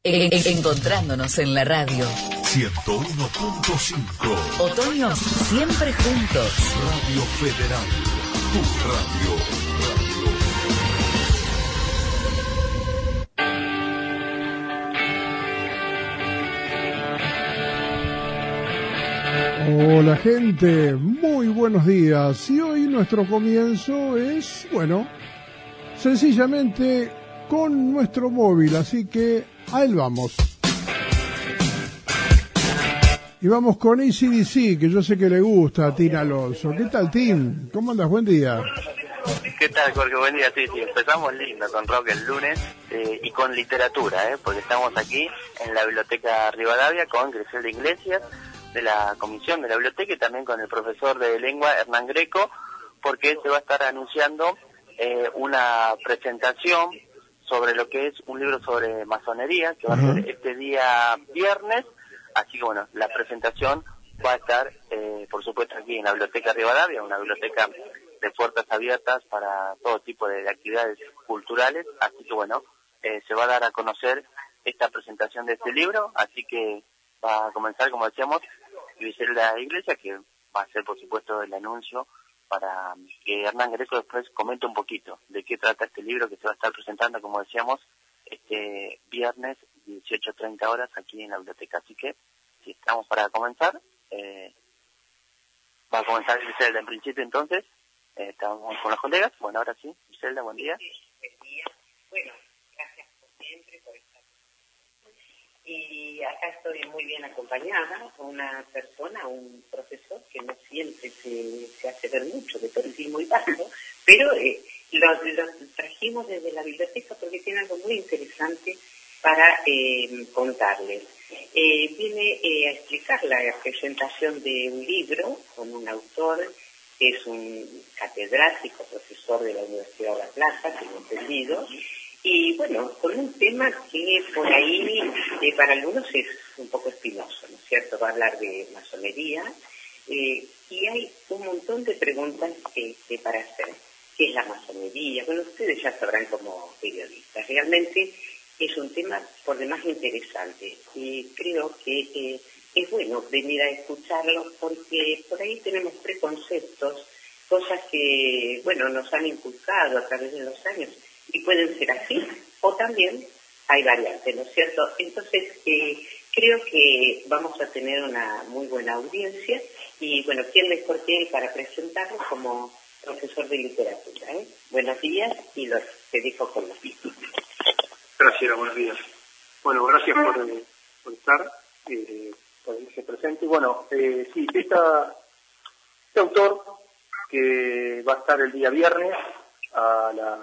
Encontrándonos en la radio 101.5. Otoño, siempre juntos. Radio Federal, tu radio. Hola gente, muy buenos días. Y hoy nuestro comienzo es, bueno, sencillamente con nuestro móvil, así que a él vamos. Y vamos con AC/DC, que yo sé que le gusta a Tim Alonso. ¿Qué tal, Tim? ¿Cómo andas? Buen día. ¿Qué tal, Jorge? Buen día, sí. Empezamos lindo con rock el lunes y con literatura, porque estamos aquí en la Biblioteca Rivadavia con Griselda Iglesias, de la comisión de la biblioteca, y también con el profesor de lengua Hernán Greco, porque se va a estar anunciando una presentación sobre lo que es un libro sobre masonería, que va a ser este día viernes. Así que bueno, la presentación va a estar, por supuesto, aquí en la Biblioteca Rivadavia, una biblioteca de puertas abiertas para todo tipo de actividades culturales. Así que bueno, se va a dar a conocer esta presentación de este libro, así que va a comenzar, como decíamos, Griselda Iglesias, que va a hacer, por supuesto, el anuncio para que Hernán Greco después comente un poquito de qué trata este libro que se va a estar presentando, como decíamos, este viernes 18:30 aquí en la biblioteca. Así que, si estamos para comenzar, va a comenzar Griselda en principio. Entonces, estamos con los colegas. Bueno, ahora sí, Griselda, buen día. Buen día. Bueno, gracias por siempre, por estar. Y acá estoy muy bien acompañada con una persona, un profesor que no siempre se hace ver mucho, de perfil muy bajo, pero los trajimos desde la biblioteca porque tiene algo muy interesante para contarles. Viene a explicar la presentación de un libro con un autor que es un catedrático, profesor de la Universidad de La Plata, tengo entendido, y bueno, con un tema que por ahí para algunos es un poco espinoso, ¿no es cierto? Va a hablar de masonería, y hay un montón de preguntas para hacer. ¿Qué es la masonería? Bueno, ustedes ya sabrán como periodistas. Realmente es un tema por demás interesante y creo que es bueno venir a escucharlo porque por ahí tenemos preconceptos, cosas que, bueno, nos han inculcado a través de los años y pueden ser así, o también hay variantes, ¿no es cierto? Entonces, creo que vamos a tener una muy buena audiencia y, bueno, ¿quién mejor que él para presentarlo como profesor de literatura? Buenos días y los dejo con los títulos. Gracias, buenos días. Bueno, gracias por estar, por ese presente. Bueno, sí, este autor que va a estar el día viernes a las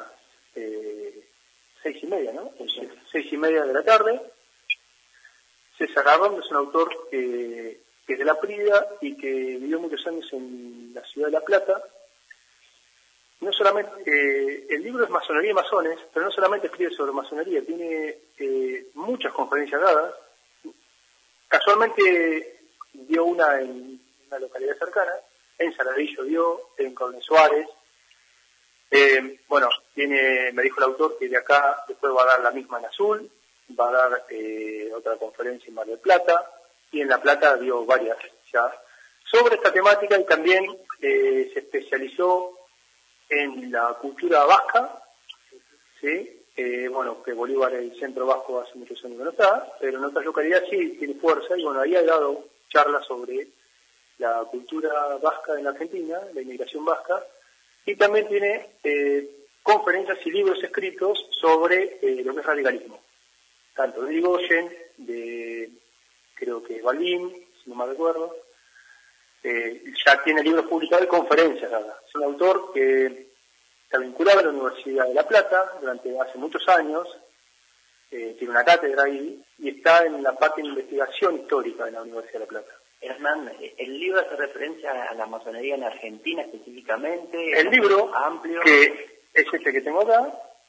6:30, ¿no? 6:30 de la tarde. César Arrón es un autor que es de La Prida y que vivió muchos años en la ciudad de La Plata. No solamente, el libro es Masonería y Masones, pero no solamente escribe sobre masonería, tiene muchas conferencias dadas. Casualmente dio una en una localidad cercana, en Saladillo dio, en Coronel Suárez. Bueno, me dijo el autor que de acá después va a dar la misma en Azul, va a dar otra conferencia en Mar del Plata, y en La Plata dio varias ya sobre esta temática, y también se especializó en la cultura vasca, ¿sí? Bueno, que Bolívar, el centro vasco, hace muchos años que no está, pero en otras localidades sí tiene fuerza, y bueno, ahí ha dado charlas sobre la cultura vasca en la Argentina, la inmigración vasca, y también tiene conferencias y libros escritos sobre lo que es radicalismo, tanto de Irigoyen, de creo que Balbín, si no me recuerdo. Ya tiene libros publicados y conferencias dadas. Es un autor que está vinculado a la Universidad de La Plata hace muchos años, tiene una cátedra ahí y está en la parte de investigación histórica de la Universidad de La Plata. Hernán, ¿el libro hace referencia a la masonería en Argentina específicamente? El libro, amplio, que es este que tengo acá,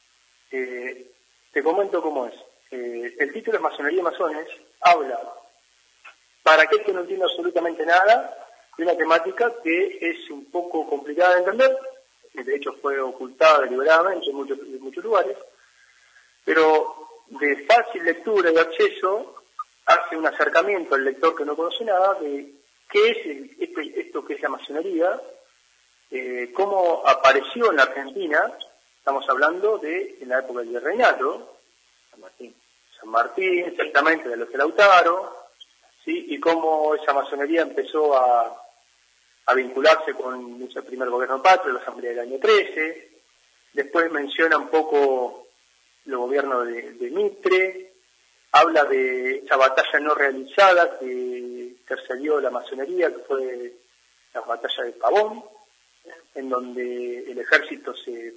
te comento cómo es. El título es Masonería y Masones, habla, para aquel que no entiende absolutamente nada, de una temática que es un poco complicada de entender, de hecho fue ocultada deliberadamente en muchos lugares, pero de fácil lectura y acceso, hace un acercamiento al lector que no conoce nada de qué es esto que es la masonería, cómo apareció en la Argentina. Estamos hablando de en la época del Virreinato, San Martín, exactamente, de los de Lautaro, ¿sí? Y cómo esa masonería empezó a vincularse con el primer gobierno patrio, la Asamblea del año 13. Después menciona un poco el gobierno de Mitre, habla de esa batalla no realizada que intercedió la masonería, que fue la batalla de Pavón, en donde el ejército se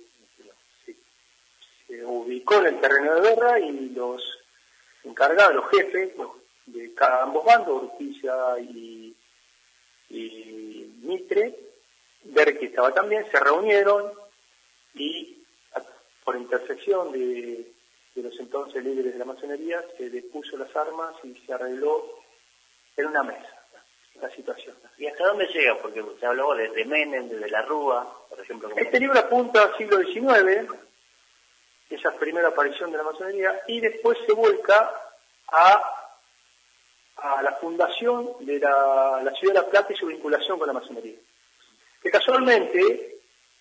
ubicó en el terreno de guerra y los encargados, los jefes de ambos bandos, Urquiza y Mitre, Derqui estaba también, se reunieron y por intersección de los entonces líderes de la masonería se depuso las armas y se arregló en una mesa la situación. ¿Y hasta dónde llega? Porque se habló de Menem, de la Rúa, por ejemplo. Este libro apunta al siglo XIX, esa primera aparición de la masonería, y después se vuelca a la fundación de la ciudad de La Plata y su vinculación con la masonería. Que casualmente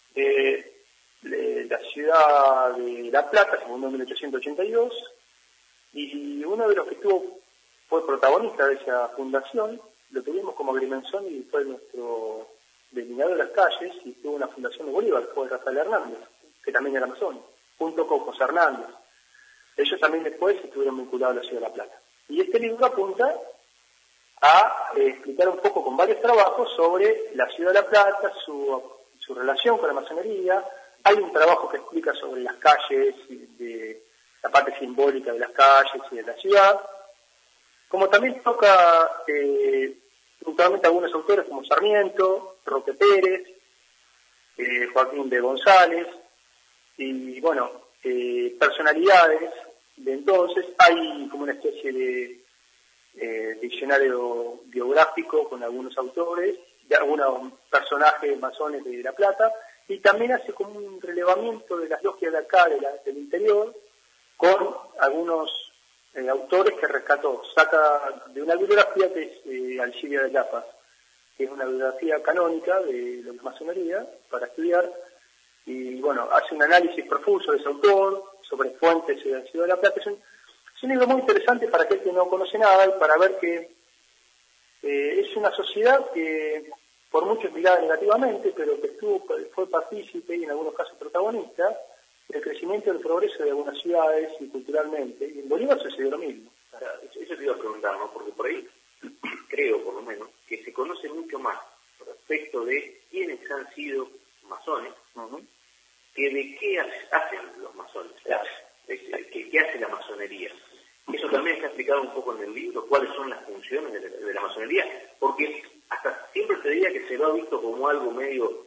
la ciudad de La Plata se fundó en 1882 y uno de los que fue protagonista de esa fundación, lo tuvimos como agrimensor y fue nuestro delineador de las calles y tuvo una fundación de Bolívar, fue Rafael Hernández, que también era masón, junto con José Hernández. Ellos también después estuvieron vinculados a la ciudad de La Plata. Y este libro apunta a explicar un poco con varios trabajos sobre la ciudad de La Plata, su relación con la masonería. Hay un trabajo que explica sobre las calles, de la parte simbólica de las calles y de la ciudad, como también toca puntualmente algunos autores como Sarmiento, Roque Pérez, Joaquín de González, y bueno, personalidades de entonces. Hay como una especie de diccionario biográfico con algunos autores, de algunos personajes masones de La Plata, y también hace como un relevamiento de las logias de acá, del interior, con algunos autores que rescató. Saca de una bibliografía que es Alcibia de Lapas, que es una bibliografía canónica de la masonería para estudiar, y bueno, hace un análisis profuso de ese autor sobre fuentes de la ciudad de La Plata. Es un libro muy interesante para aquel que no conoce nada y para ver que es una sociedad que por muchos mirada negativamente, pero que fue partícipe y en algunos casos protagonista del crecimiento y del progreso de algunas ciudades y culturalmente. Y en Bolívar sucedió lo mismo. Eso te iba a preguntar, ¿no? Porque por ahí creo, por lo menos, que se conoce mucho más respecto de quiénes han sido masones, que de qué hacen los masones, qué hace la masonería. Eso también está explicado un poco en el libro, cuáles son las funciones de la masonería, porque hasta siempre se diría que se lo ha visto como algo medio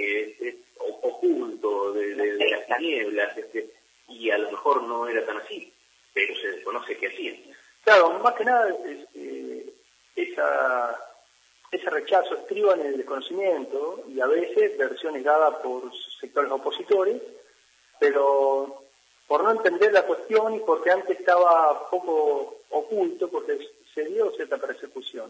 oculto de las tinieblas, y a lo mejor no era tan así, pero se desconoce qué hacían. Claro, más que nada ese rechazo estriba en el desconocimiento y a veces versiones dadas por sectores opositores, pero por no entender la cuestión y porque antes estaba poco oculto, porque se dio cierta persecución.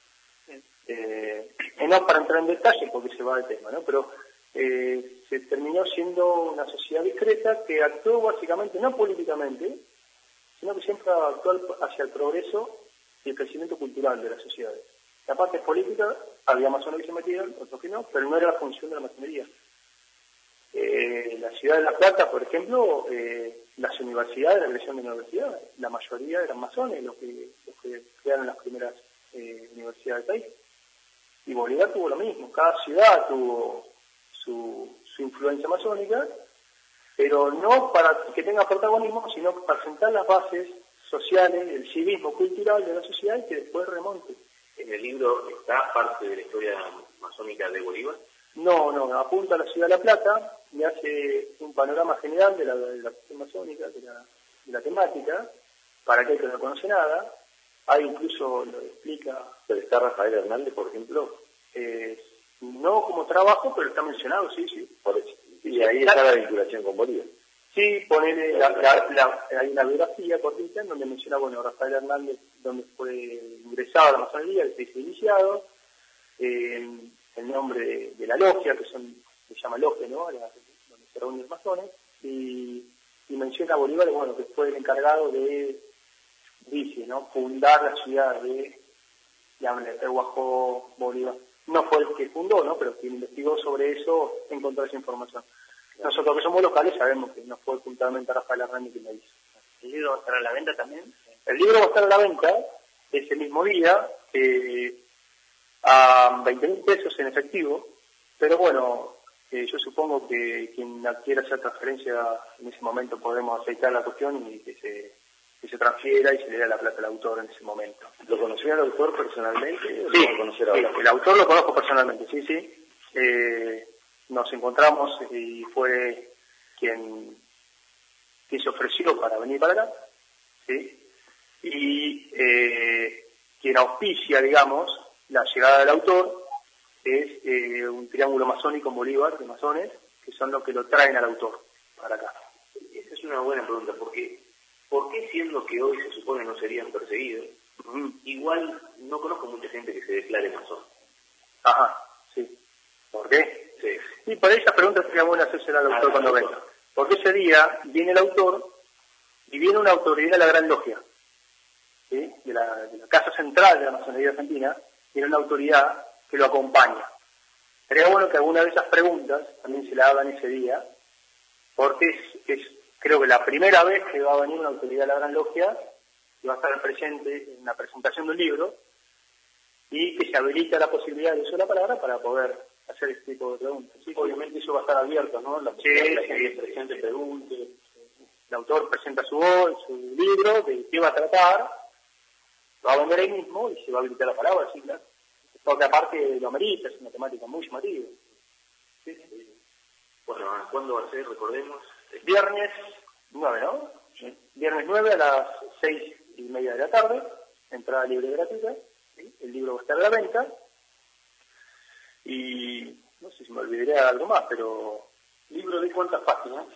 No para entrar en detalle porque se va del tema, ¿no? Pero se terminó siendo una sociedad discreta que actuó básicamente, no políticamente, sino que siempre actuó hacia el progreso y el crecimiento cultural de las sociedades. La parte política, había masones que se metían, otros que no, pero no era la función de la masonería. La ciudad de La Plata, por ejemplo, las universidades, la creación de universidades, la mayoría eran masones los que crearon las primeras universidades del país. Y Bolívar tuvo lo mismo, cada ciudad tuvo su influencia masónica, pero no para que tenga protagonismo, sino para sentar las bases sociales, el civismo cultural de la sociedad y que después remonte. ¿En el libro está parte de la historia masónica de Bolívar? No, apunta a la ciudad de La Plata y hace un panorama general de la cuestión masónica, de la temática, para aquel que no conoce nada. Ahí incluso lo explica. ¿Pero está Rafael Hernández, por ejemplo? No como trabajo, pero está mencionado, sí. Por eso. Y ahí está la vinculación con Bolívar. Sí, ponele, hay una biografía cortita en donde menciona, bueno, Rafael Hernández, donde fue ingresado a la masonería, el se hizo iniciado, el nombre de la logia, que se llama logia, ¿no? Donde se reúnen los masones, y menciona a Bolívar, bueno, que fue el encargado de, dice, ¿no? Fundar la ciudad de Guajó, Bolívar. No fue el que fundó, ¿no? Pero quien investigó sobre eso encontró esa información. Nosotros que somos locales sabemos que no fue puntualmente Rafael Hernández quien la hizo. ¿El libro va a estar a la venta también? El libro va a estar a la venta ese mismo día a 20.000 pesos en efectivo, pero bueno, yo supongo que quien quiera hacer transferencia en ese momento podemos aceitar la cuestión y que se transfiera y se le dé la plata al autor en ese momento. ¿Lo conoció al autor personalmente? Sí, ¿Lo conocer ahora? El autor lo conozco personalmente, sí. Nos encontramos y fue quien se ofreció para venir para acá, ¿sí? Y quien auspicia, digamos, la llegada del autor es un triángulo masónico en Bolívar, de masones, que son los que lo traen al autor para acá. Esa es una buena pregunta, porque ¿por qué siendo que hoy se supone no serían perseguidos, igual no conozco mucha gente que se declare masón? Ajá, sí. ¿Por qué? Sí. Y para esas preguntas sería bueno hacerse al autor cuando venga. Porque ese día viene el autor y viene una autoridad de la Gran Logia, ¿sí? de la Casa Central de la Masonería Argentina, tiene una autoridad que lo acompaña. Sería bueno que alguna de esas preguntas también se la hagan ese día, porque es creo que la primera vez que va a venir una autoridad de la Gran Logia, que va a estar presente en la presentación del libro, y que se habilita la posibilidad de usar la palabra para poder hacer este tipo de preguntas. Sí, obviamente eso va a estar abierto, ¿no? La posibilidad de que el presente pregunte. El autor presenta su libro, de qué va a tratar, lo va a vender ahí mismo y se va a habilitar la palabra, sí, claro. Porque aparte lo amerita, es una temática muy llamativa. Sí. Bueno, ¿cuándo va a ser? Recordemos. Viernes 9, ¿no? Sí. Viernes 9 a las 6:30 de la tarde, entrada libre y gratuita. ¿Sí? El libro va a estar a la venta. Y no sé si me olvidaré de algo más, pero ¿libro de cuántas páginas?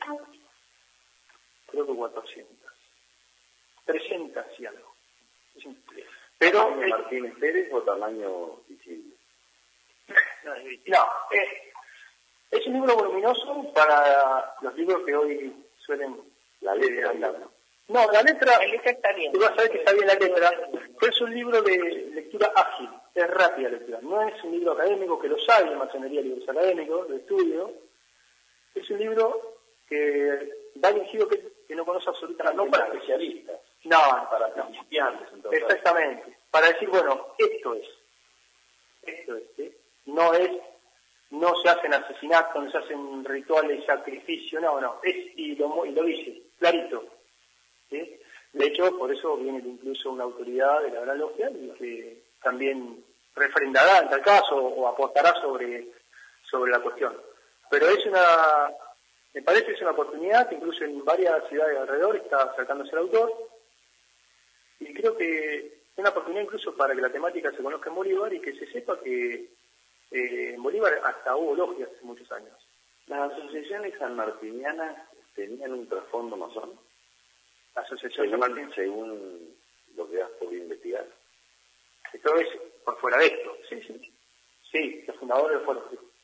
Creo que 400. 300 y algo. Pero ¿Tamaño Martínez Pérez o tamaño visible? No, es un libro voluminoso para los libros que hoy suelen... La letra, ¿no? No, la letra está bien. Tú vas a ver que está bien la letra, pero es un libro de lectura ágil, es rápida lectura. No es un libro académico, que los hay en masonería, libros académicos, de estudio. Es un libro que va dirigido que no conoce absolutamente no para especialistas. No, para principiantes. Entonces. Exactamente. Para decir, bueno, esto es, ¿sí? No se hacen asesinatos, no se hacen rituales de sacrificio, no, y lo dice, clarito. ¿Sí? De hecho, por eso viene incluso una autoridad de la Gran Logia y que también refrendará en tal caso o apostará sobre la cuestión. Pero me parece que es una oportunidad que incluso en varias ciudades alrededor está acercándose al autor, y creo que es una oportunidad incluso para que la temática se conozca en Bolívar y que se sepa que en Bolívar hasta hubo logias hace muchos años. ¿Las asociaciones sanmartinianas tenían un trasfondo masón? La asociación Sanmartín, según lo que has podido investigar. Esto es por fuera de esto, sí, los fundadores fueron.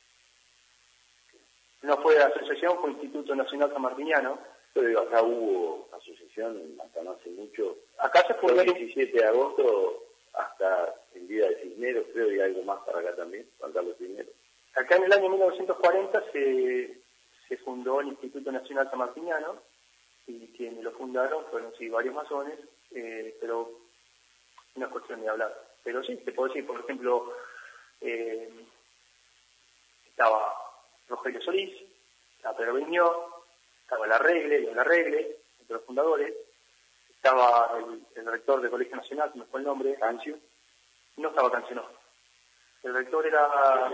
No fue asociación, fue Instituto Nacional Sanmartiniano. Pero digo, acá hubo asociación hasta no hace mucho. Acá se fundó el 17 de agosto hasta el día de Cisneros, creo, y algo más para acá también, Juan Carlos Cisneros. Acá en el año 1940 se fundó el Instituto Nacional Sanmartiniano, y quienes lo fundaron fueron varios masones, pero no es cuestión de hablar. Pero sí, te puedo decir, por ejemplo, estaba Rogelio Solís, estaba Pedro Viñó, estaba la Regle, entre los fundadores, estaba el rector del Colegio Nacional, que me fue el nombre, Cancio. No estaba Cancio, no. El rector era...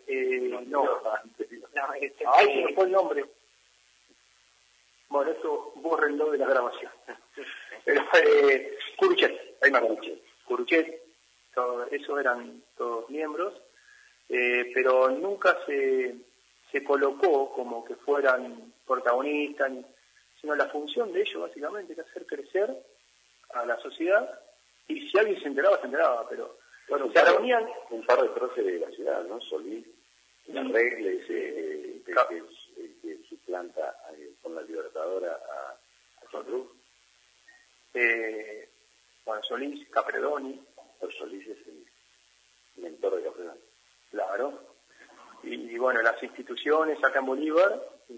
Ay, se me fue el nombre. Bueno, esto bórrenlo de la grabación. Pero Curuchet, ahí más Curuchet, esos eran todos miembros, pero nunca se colocó como que fueran, protagonistas, sino la función de ellos básicamente, que es hacer crecer a la sociedad, y si alguien se enteraba, pero bueno, se reunían un par de próceres de la ciudad, ¿no? Solís, la Regles, que suplanta con la Libertadora a Juan Cruz. Bueno, Solís, Capredoni. El Solís es el mentor de Capredoni. Claro. Y bueno, las instituciones acá en Bolívar,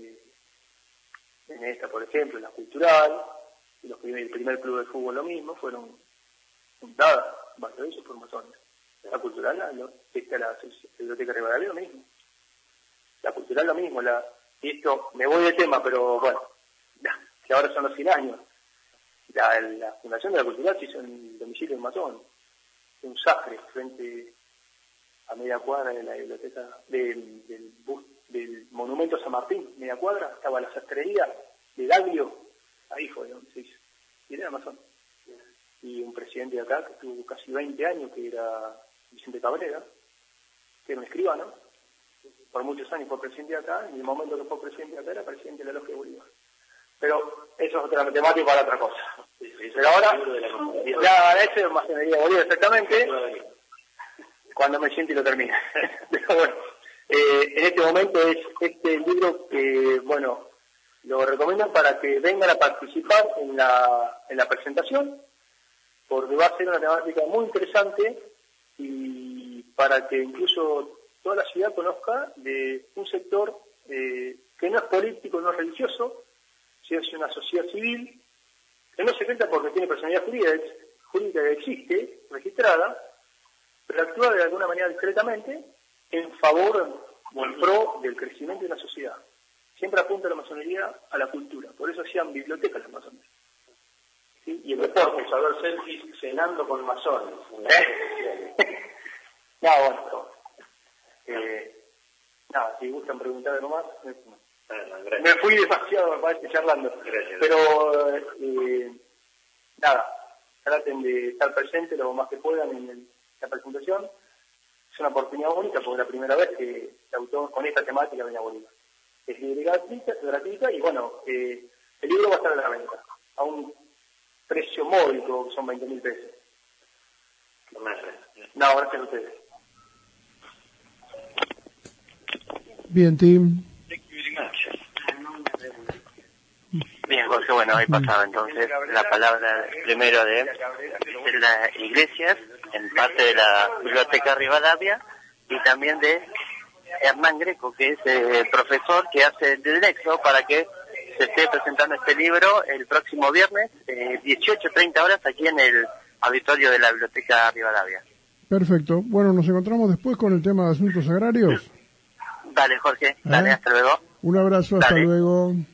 en esta, por ejemplo, la Cultural, y el primer club de fútbol lo mismo, fueron fundadas, varios de ellos por masones. La Cultural, la Biblioteca Rivadavia lo mismo. La Cultural lo mismo. Y esto, me voy de tema, pero bueno, que ahora son los 100 años. La fundación de la Cultural se hizo en el domicilio de un masón, en un Sacre, frente a media cuadra de la biblioteca del Monumento a San Martín, media cuadra, estaba la sastrería de Daglio, ahí fue donde se hizo. Y era masón. Y un presidente de acá, que tuvo casi 20 años, que era Vicente Cabrera, que era un escribano, por muchos años fue presidente de acá, y en el momento que fue presidente de acá era presidente de la Logia de Bolívar. Pero eso es otra temática para otra cosa. Pero ahora, ya ese es masonería de Bolívar exactamente, cuando me siente y lo termine. Pero bueno, en este momento es este libro que, bueno, lo recomiendo para que vengan a participar en la presentación, porque va a ser una temática muy interesante y para que incluso toda la ciudad conozca de un sector que no es político, no es religioso, sino es una sociedad civil, que no es secreta porque tiene personalidad jurídica que existe, registrada, pero actúa de alguna manera discretamente en favor o en pro del crecimiento de una sociedad. Siempre apunta la masonería a la cultura, por eso hacían bibliotecas los masones. ¿Sí? Y el deporte, saber selfies cenando con masones. No, bueno. Nada, si gustan preguntar algo más, me fui demasiado, me parece, charlando. Gracias. Pero, nada, traten de estar presentes lo más que puedan en la presentación. Es una oportunidad bonita porque es la primera vez que el autor con esta temática viene a Bolívar. Es gratuita y bueno, el libro va a estar a la venta a un precio módico, que son 20.000 pesos. No, gracias a ustedes. Bien, Tim. Bien, Jorge, bueno, ahí pasaba entonces la palabra primero de las Iglesias, en parte de la Biblioteca Rivadavia, y también de Hernán Greco, que es profesor que hace el nexo para que se esté presentando este libro el próximo viernes, 18:30 horas, aquí en el auditorio de la Biblioteca Rivadavia. Perfecto. Bueno, nos encontramos después con el tema de asuntos agrarios. Dale, Jorge, dale, hasta luego. Un abrazo, hasta luego.